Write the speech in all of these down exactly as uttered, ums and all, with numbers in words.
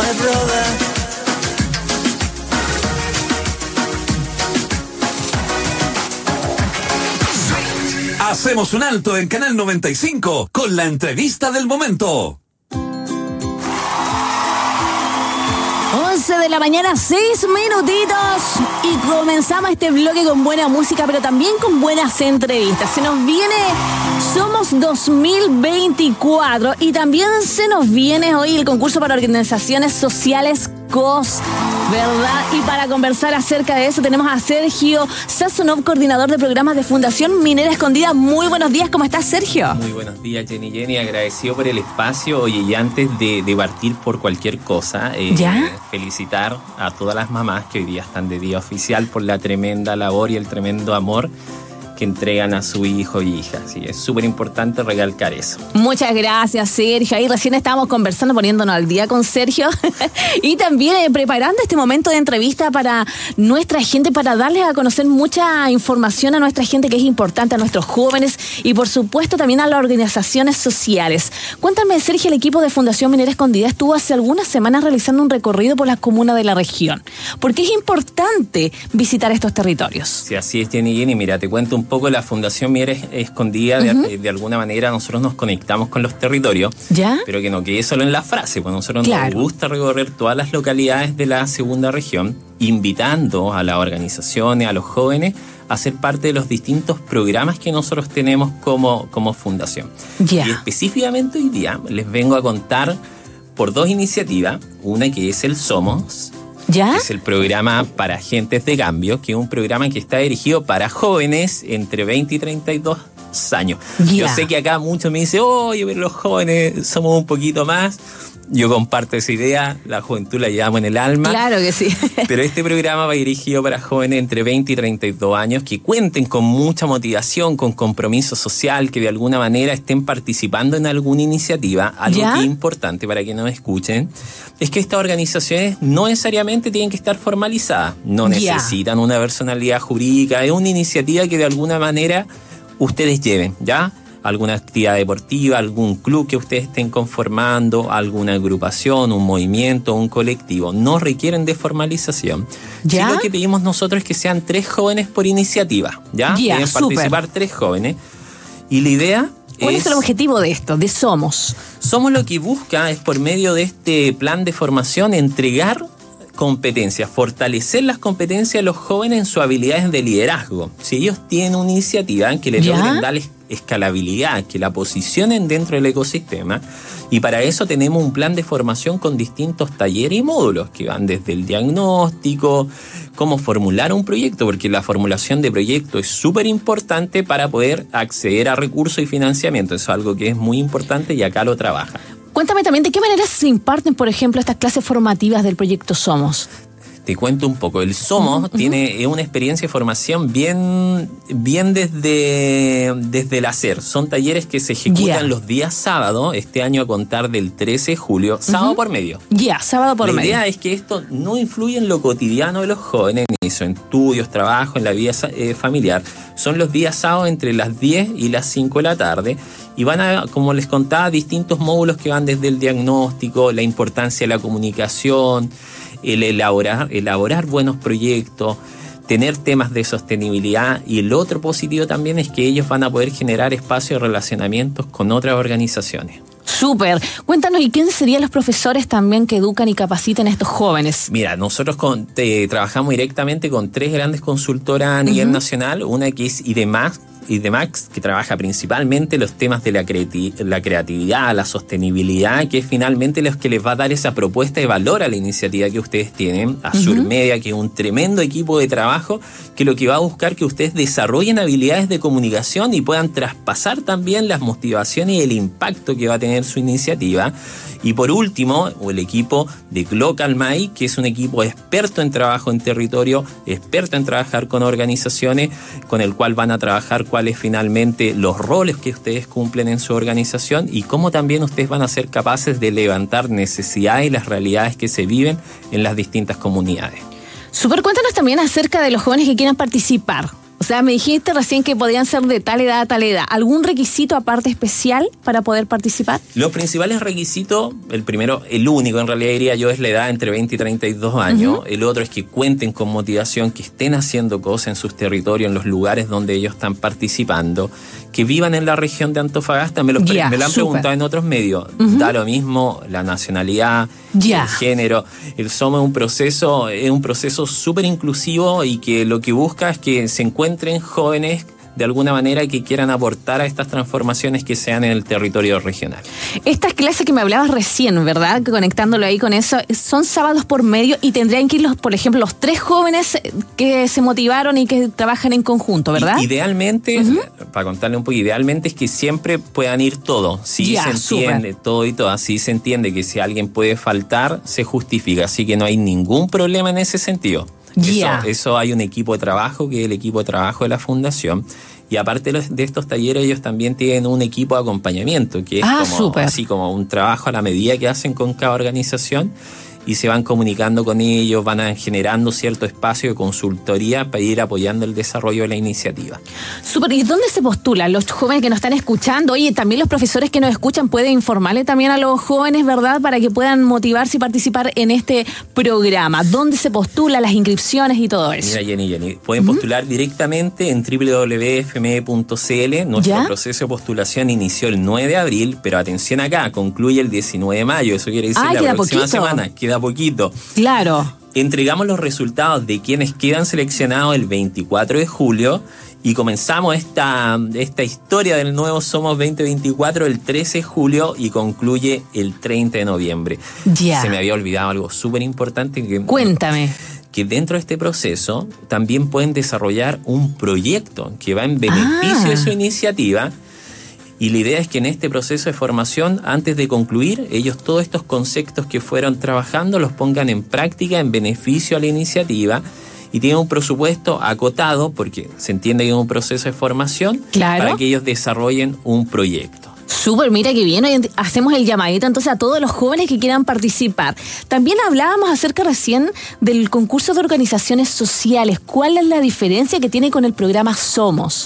my brother. Hacemos un alto en Canal noventa y cinco con la entrevista del momento. once de la mañana, seis minutitos. Y comenzamos este bloque con buena música, pero también con buenas entrevistas. Se nos viene Somos dos mil veinticuatro y también se nos viene hoy el concurso para organizaciones sociales C O S, ¿verdad? Y para conversar acerca de eso tenemos a Sergio Sazonov, coordinador de programas de Fundación Minera Escondida. Muy buenos días, ¿cómo estás, Sergio? Muy buenos días, Jenny Jenny, agradecido por el espacio. Oye, y antes de, de partir por cualquier cosa, eh, ¿Ya? felicitar a todas las mamás que hoy día están de día oficial por la tremenda labor y el tremendo amor que entregan a su hijo y hija. Sí, es súper importante recalcar eso. Muchas gracias, Sergio. Ahí recién estábamos conversando, poniéndonos al día con Sergio y también eh, preparando este momento de entrevista para nuestra gente, para darles a conocer mucha información a nuestra gente que es importante, a nuestros jóvenes y por supuesto también a las organizaciones sociales. Cuéntame, Sergio, el equipo de Fundación Minera Escondida estuvo hace algunas semanas realizando un recorrido por las comunas de la región. ¿Por qué es importante visitar estos territorios? Sí, así es, Jenny Jenny. Mira, te cuento un poco la Fundación Minera Escondida. Uh-huh. de, de alguna manera nosotros nos conectamos con los territorios, ¿ya? Pero que no quede solo en la frase, pues nosotros claro. nos gusta recorrer todas las localidades de la segunda región, invitando a las organizaciones, a los jóvenes, a ser parte de los distintos programas que nosotros tenemos como, como fundación. Yeah. Y específicamente hoy día les vengo a contar por dos iniciativas, una que es el Somos, ¿ya? Es el programa para agentes de cambio, que es un programa que está dirigido para jóvenes entre veinte y treinta y dos años. Yeah. Yo sé que acá muchos me dicen, oye, pero los jóvenes somos un poquito más. Yo comparto esa idea, la juventud la llevamos en el alma. Claro que sí. Pero este programa va dirigido para jóvenes entre veinte y treinta y dos años que cuenten con mucha motivación, con compromiso social, que de alguna manera estén participando en alguna iniciativa. Algo ¿ya? que es importante para que nos escuchen es que estas organizaciones no necesariamente tienen que estar formalizadas, no ¿ya? necesitan una personalidad jurídica, es una iniciativa que de alguna manera ustedes lleven, ¿ya? Alguna actividad deportiva, algún club que ustedes estén conformando, alguna agrupación, un movimiento, un colectivo. No requieren de formalización. ¿Ya? Sí, lo que pedimos nosotros es que sean tres jóvenes por iniciativa, ¿ya? Ya, Deben súper. participar tres jóvenes. Y la idea ¿cuál es, es el objetivo de esto, de Somos? Somos lo que busca es por medio de este plan de formación entregar competencias, fortalecer las competencias de los jóvenes en sus habilidades de liderazgo. Si ellos tienen una iniciativa que les logren darles escalabilidad, que la posicionen dentro del ecosistema, y para eso tenemos un plan de formación con distintos talleres y módulos que van desde el diagnóstico, cómo formular un proyecto, porque la formulación de proyecto es súper importante para poder acceder a recursos y financiamiento. Eso es algo que es muy importante y acá lo trabaja. Cuéntame también, ¿de qué manera se imparten, por ejemplo, estas clases formativas del proyecto Somos? Te cuento un poco. El Somos uh-huh. tiene una experiencia de formación bien, bien desde, desde el hacer. Son talleres que se ejecutan yeah. los días sábado, este año a contar del trece de julio, sábado uh-huh. por medio. Ya, yeah, sábado por la medio. La idea es que esto no influye en lo cotidiano de los jóvenes, ni en sus estudios, trabajo, en la vida eh, familiar. Son los días sábados entre las diez y las cinco de la tarde. Y van a, como les contaba, distintos módulos que van desde el diagnóstico, la importancia de la comunicación, el elaborar, elaborar buenos proyectos, tener temas de sostenibilidad, y el otro positivo también es que ellos van a poder generar espacios de relacionamientos con otras organizaciones. Súper. Cuéntanos, ¿y quiénes serían los profesores también que educan y capacitan a estos jóvenes? Mira, nosotros con, te, trabajamos directamente con tres grandes consultoras a nivel uh-huh. nacional, una que es IDEMAX, IDEMAX, que trabaja principalmente los temas de la, creati- la creatividad, la sostenibilidad, que es finalmente los que les va a dar esa propuesta de valor a la iniciativa que ustedes tienen. Azur uh-huh. Media, que es un tremendo equipo de trabajo, que lo que va a buscar que ustedes desarrollen habilidades de comunicación y puedan traspasar también las motivaciones y el impacto que va a tener su iniciativa. Y por último, el equipo de Glocal Mai, que es un equipo experto en trabajo en territorio, experto en trabajar con organizaciones, con el cual van a trabajar cuáles finalmente los roles que ustedes cumplen en su organización y cómo también ustedes van a ser capaces de levantar necesidades y las realidades que se viven en las distintas comunidades. Súper, cuéntanos también acerca de los jóvenes que quieran participar. O sea, me dijiste recién que podían ser de tal edad a tal edad. ¿Algún requisito aparte especial para poder participar? Los principales requisitos, el primero, el único en realidad diría yo, es la edad entre veinte y treinta y dos años. Uh-huh. El otro es que cuenten con motivación, que estén haciendo cosas en sus territorios, en los lugares donde ellos están participando, que vivan en la región de Antofagasta. Me, los pre- yeah, me lo han super. preguntado en otros medios. Uh-huh. Da lo mismo la nacionalidad, yeah. el género. El SOMO es un proceso, es un proceso súper inclusivo y que lo que busca es que se encuentren jóvenes de alguna manera que quieran aportar a estas transformaciones que sean en el territorio regional. Estas clases que me hablabas recién, ¿verdad? Conectándolo ahí con eso, son sábados por medio y tendrían que ir, los, por ejemplo, los tres jóvenes que se motivaron y que trabajan en conjunto, ¿verdad? I- idealmente, uh-huh. para contarle un poco, idealmente es que siempre puedan ir todos. Sí ya, se entiende, super. todo y todo. Así se entiende que si alguien puede faltar, se justifica. Así que no hay ningún problema en ese sentido. Yeah. Eso, eso hay un equipo de trabajo que es el equipo de trabajo de la fundación y aparte de estos talleres ellos también tienen un equipo de acompañamiento que es ah, como, super. así como un trabajo a la medida que hacen con cada organización y se van comunicando con ellos, van generando cierto espacio de consultoría para ir apoyando el desarrollo de la iniciativa. Súper, ¿y dónde se postulan los jóvenes que nos están escuchando? Oye, también los profesores que nos escuchan pueden informarle también a los jóvenes, ¿verdad? Para que puedan motivarse y participar en este programa. ¿Dónde se postula, las inscripciones y todo eso? Mira, Jenny, Jenny, pueden uh-huh. postular directamente en doble u doble u doble u punto f m e punto c l. Nuestro ¿Ya? proceso de postulación inició el nueve de abril, pero atención acá, concluye el diecinueve de mayo. Eso quiere decir ah, la próxima poquito. semana. Queda poquito. Claro. Entregamos los resultados de quienes quedan seleccionados el veinticuatro de julio y comenzamos esta, esta historia del nuevo Somos veinte veinticuatro el trece de julio y concluye el treinta de noviembre. Ya. Se me había olvidado algo súper importante. Que, Cuéntame. Que dentro de este proceso también pueden desarrollar un proyecto que va en beneficio ah. de su iniciativa. Y la idea es que en este proceso de formación, antes de concluir, ellos todos estos conceptos que fueron trabajando los pongan en práctica en beneficio a la iniciativa y tienen un presupuesto acotado, porque se entiende que es un proceso de formación, claro. para que ellos desarrollen un proyecto. Súper, mira qué bien, hoy hacemos el llamadito entonces a todos los jóvenes que quieran participar. También hablábamos acerca recién del concurso de organizaciones sociales. ¿Cuál es la diferencia que tiene con el programa Somos?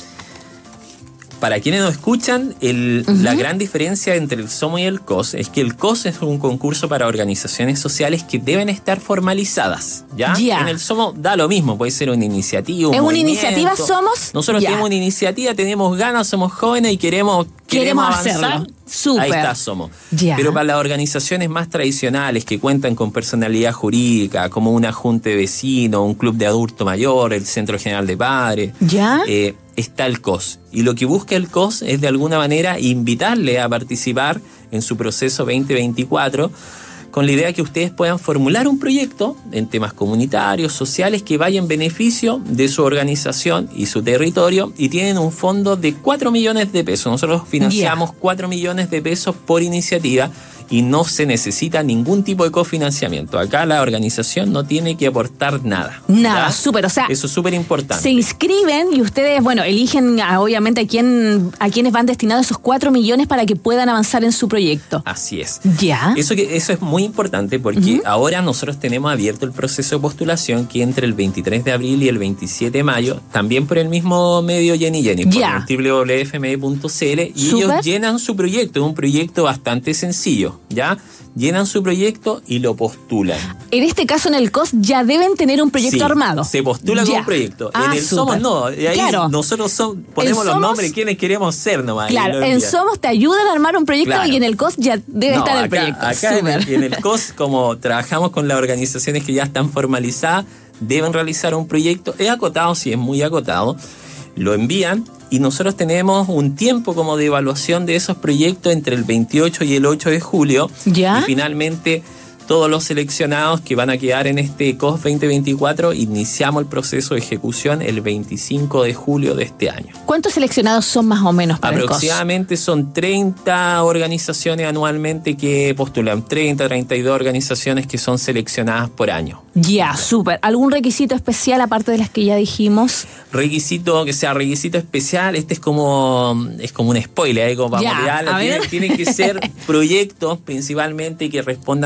Para quienes nos escuchan, el, uh-huh. la gran diferencia entre el SOMO y el C O S es que el C O S es un concurso para organizaciones sociales que deben estar formalizadas, ¿ya? Yeah. En el SOMO da lo mismo, puede ser una iniciativa, un ¿Es movimiento. una iniciativa Somos? Nosotros yeah. tenemos una iniciativa, tenemos ganas, somos jóvenes y queremos, queremos, queremos avanzar. Hacerlo. Súper. Ahí está Somos. Yeah. Pero para las organizaciones más tradicionales que cuentan con personalidad jurídica, como una junta de vecinos, un club de adulto mayor, el Centro General de Padres, ¿Ya? Eh, está el C O S. Y lo que busca el C O S es de alguna manera invitarle a participar en su proceso veinte veinticuatro con la idea que ustedes puedan formular un proyecto en temas comunitarios, sociales, que vaya en beneficio de su organización y su territorio y tienen un fondo de cuatro millones de pesos. Nosotros financiamos yeah. cuatro millones de pesos por iniciativa y no se necesita ningún tipo de cofinanciamiento. Acá la organización no tiene que aportar nada. Nada, súper, o sea... Eso es súper importante. Se inscriben y ustedes, bueno, eligen a, obviamente a quién, a quienes van destinados esos cuatro millones para que puedan avanzar en su proyecto. Así es. Ya. Eso, que, eso es muy importante porque uh-huh. ahora nosotros tenemos abierto el proceso de postulación que entre el veintitrés de abril y el veintisiete de mayo, también por el mismo medio Jenny Jenny, por ya. doble u doble u doble u punto f m e punto c l y Super. ellos llenan su proyecto. Es un proyecto bastante sencillo. ¿Ya? Llenan su proyecto y lo postulan. En este caso, en el C O S, ya deben tener un proyecto sí, armado. Se postula ya. con un proyecto. Ah, en el super. Somos no. Y ahí claro. nosotros son, ponemos Somos, los nombres, quienes queremos ser nomás. Claro, en Somos te ayudan a armar un proyecto claro. y en el C O S ya debe no, estar acá, el proyecto. Acá en el, en el C O S, como trabajamos con las organizaciones que ya están formalizadas, deben realizar un proyecto. Es acotado, sí, es muy acotado. Lo envían. Y nosotros tenemos un tiempo como de evaluación de esos proyectos entre el veintiocho y el ocho de julio. ¿Ya? Y finalmente todos los seleccionados que van a quedar en este C O S veinte veinticuatro, iniciamos el proceso de ejecución el veinticinco de julio de este año. ¿Cuántos seleccionados son más o menos para Aproximadamente el C O S? Son treinta organizaciones anualmente que postulan, treinta, treinta y dos organizaciones que son seleccionadas por año. Ya, súper. ¿Algún requisito especial aparte de las que ya dijimos? Requisito, que sea requisito especial, este es como es como un spoiler, ¿eh? Como para ya, motivarla. Tienen, tienen que ser proyectos principalmente que respondan a necesidades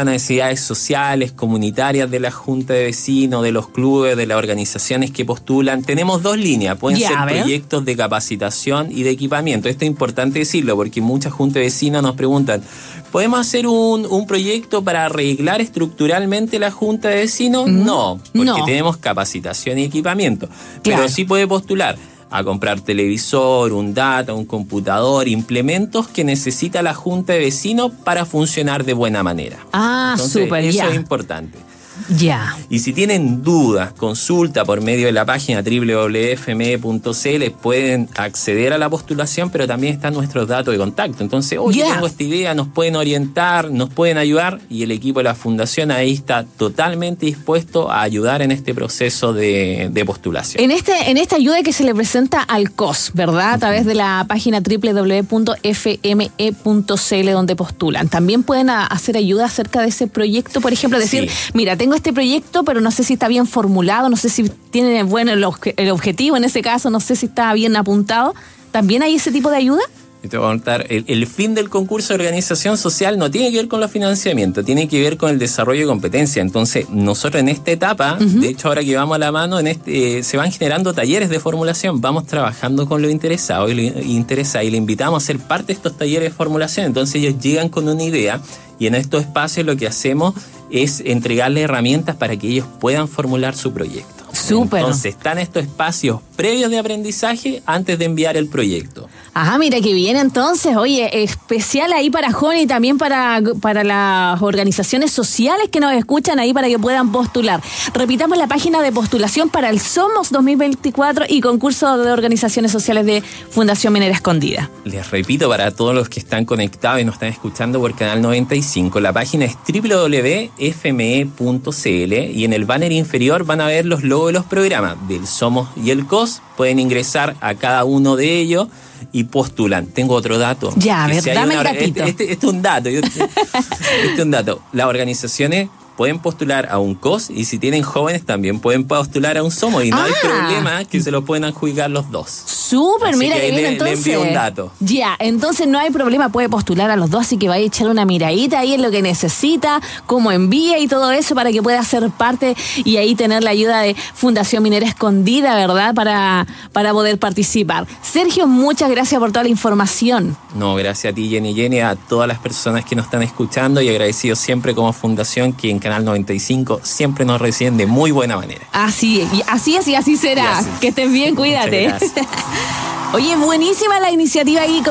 entidades sociales, comunitarias de la Junta de Vecinos, de los clubes, de las organizaciones que postulan. Tenemos dos líneas, pueden Ya, ser a ver. proyectos de capacitación y de equipamiento. Esto es importante decirlo porque muchas juntas de vecinos nos preguntan, ¿podemos hacer un, un proyecto para arreglar estructuralmente la Junta de Vecinos? Mm, no, porque no. tenemos capacitación y equipamiento. Claro. Pero sí puede postular a comprar televisor, un data, un computador, implementos que necesita la Junta de Vecinos para funcionar de buena manera. Ah, Entonces, súper, eso ya. es importante. Ya. Y si tienen dudas, consulta por medio de la página doble u doble u doble u punto f m e punto c l, pueden acceder a la postulación, pero también están nuestros datos de contacto. Entonces, oye, Yeah. tengo esta idea, nos pueden orientar, nos pueden ayudar, y el equipo de la fundación ahí está totalmente dispuesto a ayudar en este proceso de, de postulación. En este, en esta ayuda que se le presenta al C O S, ¿verdad? A través de la página doble u doble u doble u punto f m e punto c l donde postulan. También pueden a, hacer ayuda acerca de ese proyecto, por ejemplo, decir, Sí. mira, tengo este proyecto, pero no sé si está bien formulado, no sé si tiene bueno el, obje- el objetivo en ese caso, no sé si está bien apuntado. ¿También hay ese tipo de ayuda? Y te voy a contar, el, el fin del concurso de organización social no tiene que ver con los financiamientos, tiene que ver con el desarrollo de competencia. Entonces, nosotros en esta etapa, uh-huh. de hecho ahora que vamos a la mano, en este eh, se van generando talleres de formulación, vamos trabajando con los interesados y los interesados y le invitamos a ser parte de estos talleres de formulación. Entonces ellos llegan con una idea y en estos espacios lo que hacemos es entregarles herramientas para que ellos puedan formular su proyecto. Súper. Entonces están estos espacios previos de aprendizaje antes de enviar el proyecto. Ajá, mira que bien entonces, oye, especial ahí para jóvenes y también para, para las organizaciones sociales que nos escuchan ahí para que puedan postular. Repitamos la página de postulación para el Somos dos mil veinticuatro y concurso de organizaciones sociales de Fundación Minera Escondida. Les repito para todos los que están conectados y nos están escuchando por Canal noventa y cinco, la página es doble u doble u doble u punto f m e punto c l y en el banner inferior van a ver los logos de los programas del Somos y el C O S. Pueden ingresar a cada uno de ellos y postulan. Tengo otro dato. Ya, a ver, si dame una, el datito. Este, este, este es un dato. Yo, este es un dato. Las organizaciones pueden postular a un C O S y si tienen jóvenes también pueden postular a un Somos y no ah. hay problema que se lo pueden adjudicar los dos. Súper, así mira que que bien le, entonces. le envío un dato. Ya, entonces no hay problema, puede postular a los dos, así que vaya a echar una miradita ahí en lo que necesita, cómo envía y todo eso para que pueda ser parte y ahí tener la ayuda de Fundación Minera Escondida, ¿verdad? Para, para poder participar. Sergio, muchas gracias por toda la información. No, gracias a ti, Jenny Jenny, a todas las personas que nos están escuchando y agradecido siempre como fundación que en Canal noventa y cinco siempre nos reciben de muy buena manera. Así es, y así es y así será. Y así. Que estés bien, cuídate. Muchas gracias. Oye, buenísima la iniciativa ahí.